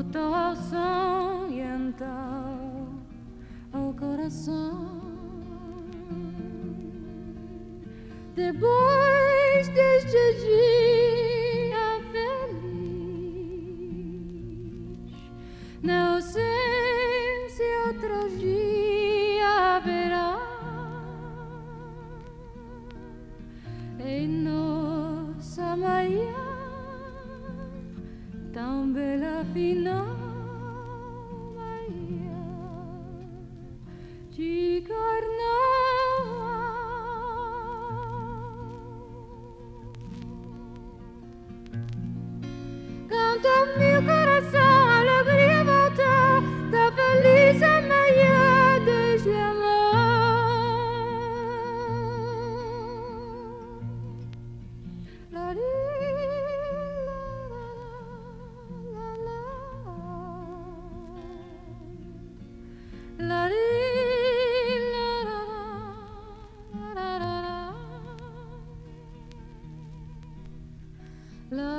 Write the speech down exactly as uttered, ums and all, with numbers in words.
coração e então o coração depois deste dia feliz na ausência outro dia haverá em nossa manhã tão bela final manhã de carnaval. Canta meu coração, alegria voltar, tá feliz amanhã desde amor. La di, la, la, la, la, la di, la, la, la, la, la, la.